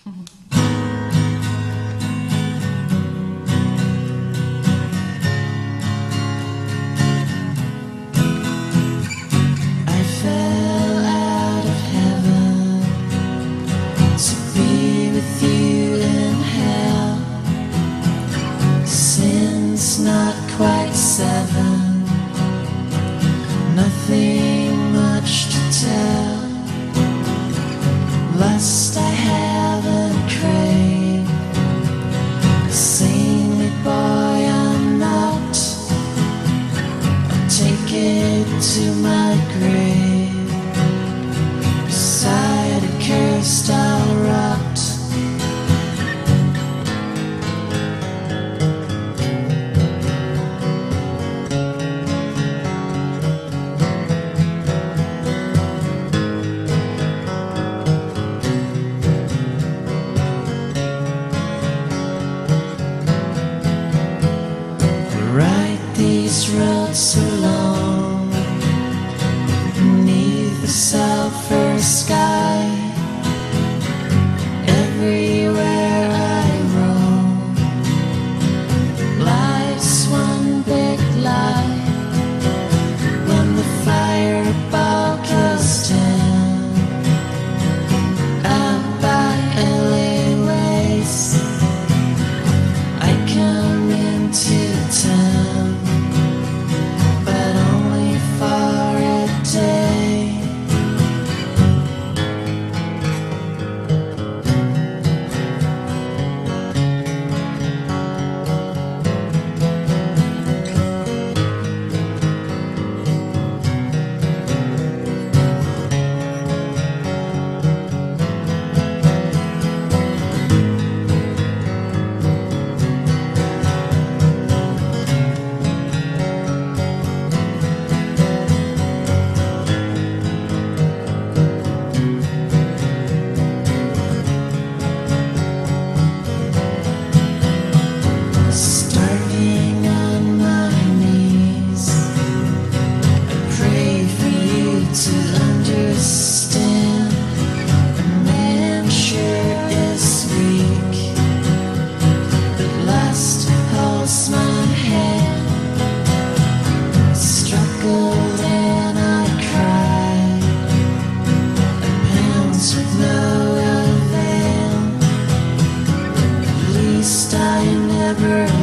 I fell out of heaven to be with you in hell. Sin's not quite 7, nothing much to tell. Lust I haven't craved, a saintly boy I'm not. I'll take it to my grave, beside a cursed I'll rot. Ride these roads so long, beneath the sulphur sky. Everywhere I roam, life's one big lie. When the fireball goes down out by LA Waste, I come into town, but only for a day. Starting on my knees, I pray for you to understand. A man sure is weak, but lust holds my hand. Struggled and I cried, I pounds with no avail. At least I never